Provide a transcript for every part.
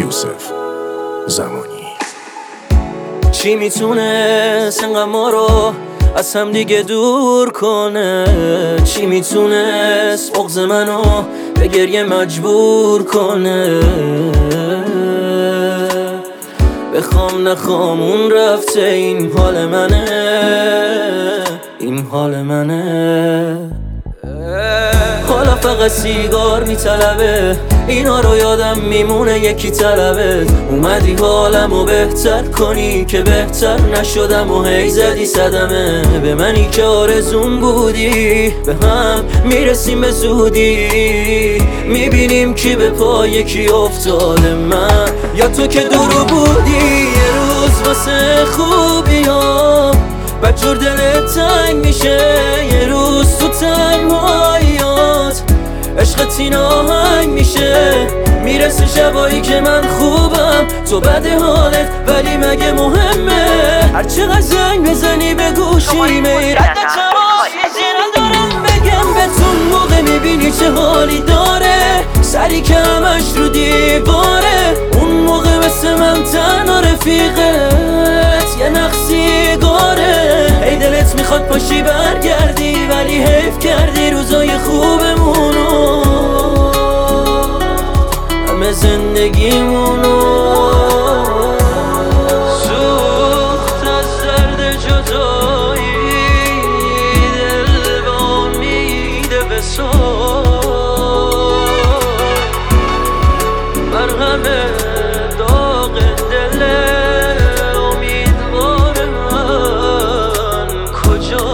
یوسف زمانی. چی میتونست انقدر ما رو از هم دیگه دور کنه؟ چی میتونست بغض منو به گریه مجبور کنه؟ بخوام نخوام اون رفته، این حال منه، این حال منه. حالا فقط سیگار میطلبه، اینا رو یادم میمونه یکی طلبه. اومدی حالمو بهتر کنی که بهتر نشدم و هی زدی صدمه به منی که آرزون بودی. به هم میرسیم به زودی، میبینیم کی به پای کی افتاده، من یا تو که دورو بودی. یه روز واسه خوبی ها بدجور دلت تنگ میشه، یه روز تو تنهاییات عشقت این آهنگ میشه. میرسه شبایی که من خوبم تو بده حالت، ولی مگه مهمه هر چقدر زنگ بزنی به گوشی میرد تماس چیزی ندارم بگم بهتون. موقع میبینی چه حالی داره، سری که همش رو دیواره. اون موقع مثل من تنها رفیقت یه نقصی گاره. ای دلت میخواد پاشی برگردی، ولی حیف کردی روزای خوبمونو، همه زندگیمونو. سوخت از درد جدایی، دل به امید وصال، مرهم داغ دل امیدوار من کجا؟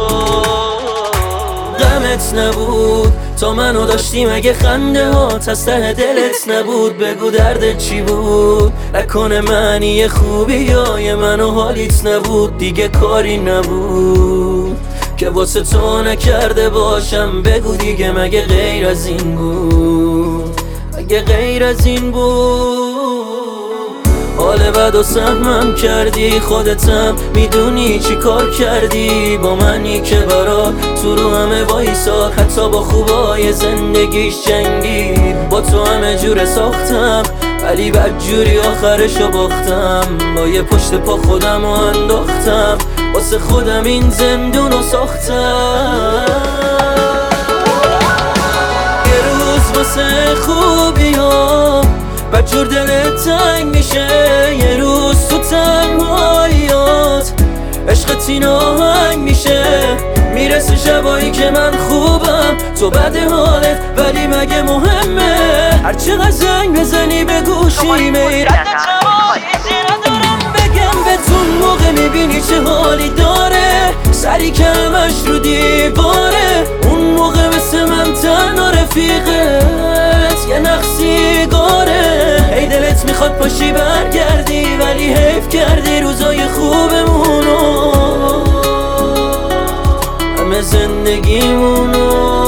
غمت نبود تا منو داشتی، مگه خنده هات از ته دلت نبود؟ بگو دردت چی بود؟ نکنه معنی خوبی یا منو حالیت نبود؟ دیگه کاری نبود که واسه تو نکرده باشم. بگو دیگه مگه غیر از این بود؟ مگه غیر از این بود؟ حال بد و سهمم کردی، خودتم میدونی چی کار کردی با منی که برات تو رو همه وایساد، حتی با خوبای زندگیش جنگید. با تو همه جوره ساختم ولی بدجوری آخرشو باختم. با یه پشت پا خودم رو انداختم، واسه خودم این زندونو ساختم. یه روز واسه خوبی ها بدجور دلت تنگ میشه، یه روز تو تنهاییات عشقت این آهنگ میشه. میرسه شبایی که من خوبم تو بده حالت، ولی مگه مهمه هر چقدر زنگ بزنی به گوشی میرد تماس چیزی ندارم بگم بهتون. موقع میبینی چه حالی داره، سری که همش رو دیواره. اون موقع مثل من تنها رفیقت یه نقصی گاره. ای دلت میخواد پاشی برگردی، ولی حیف کردی روزای خوبمونو، همه زندگیمونو.